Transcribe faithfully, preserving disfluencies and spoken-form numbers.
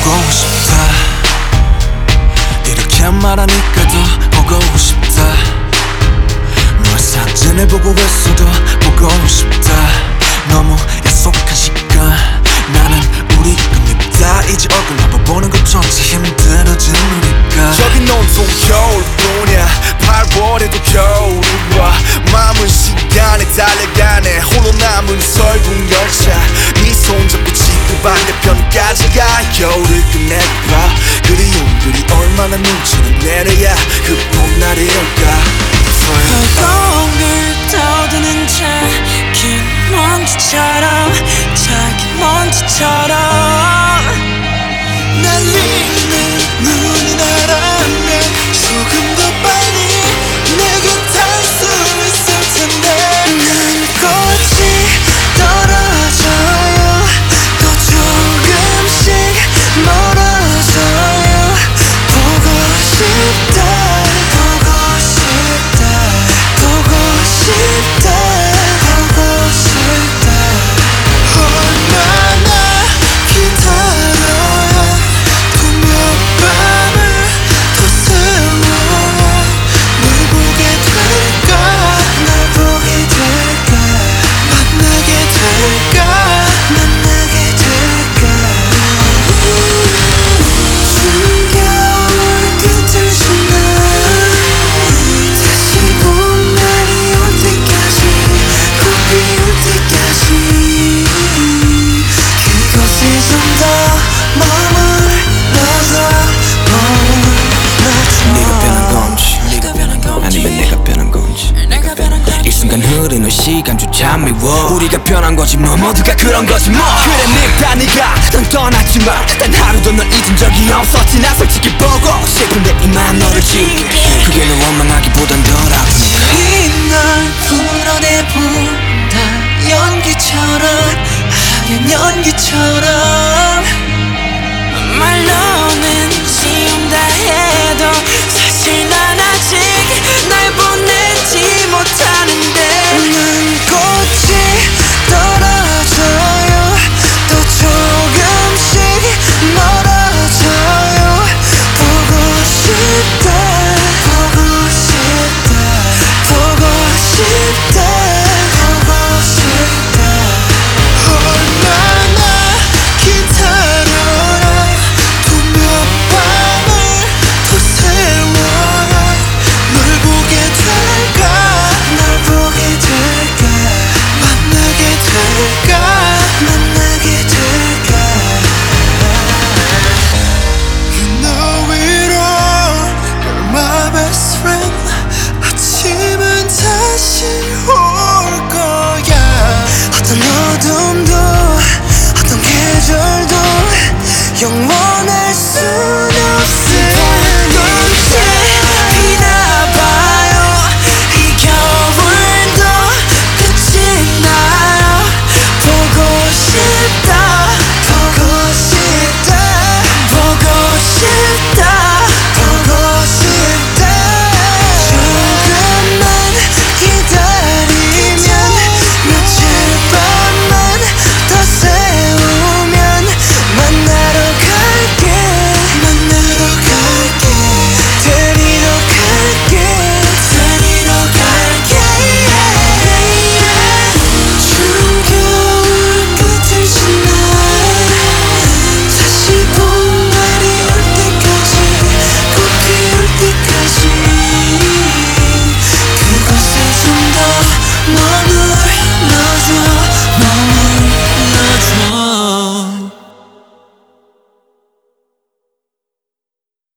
보고 싶다 이렇게 말하니까 더 보고 싶다 너의 사진을 보고 있어도 보고 싶다 너무 약속한 시간 나는 우리가 밉다 이제 얼굴 한번 보는 것조차 힘들어진 우리가 저긴 온통 겨울뿐이야 팔월에도 겨울이 와 마음은 시간에 달려가네 홀로 남은 설국 열차 네 손잡고 지구 반대편까지 가 겨울을 끝내봐 그리움들이 얼마나 눈치를 내려야 그 봄날이 올까 발동을 떠드는 작은 먼지처럼 작은 먼지처럼 날리는 눈이 나라면 조금 더 빨리 내게 닿을 수 있을 텐데 난 꽃이 떨어져요 또 조금씩 멀어져요 보고 싶다 보고 싶다 보고 싶다 보고 싶다 얼마나 기다려야 또 몇 밤을 더 세워야 널 보게 될까 널 보게 될까 만나게 될까 만나게 될까 추운 겨울 끝을 지나 다시 봄날이 올 때까지 꽃 피울 때까지 그곳에 좀 더 머물러서 네가 변한 건지 네가 변한 건지 아니면 내가 변한 건지 내가 변한 건지 이 순간 흐르는 시간조차 미워 우리가 변한 거지 뭐 모두가 그런 거지 뭐 그래 네가 네가 넌 떠났지만 단 하루도 널 잊은 적이 없었지 나 솔직히 보고 싶은데 이만 너를 지울게 그게 널 원망하기보단 덜 아프니까 이날 풀어내본다 연기처럼 하얀 연기처럼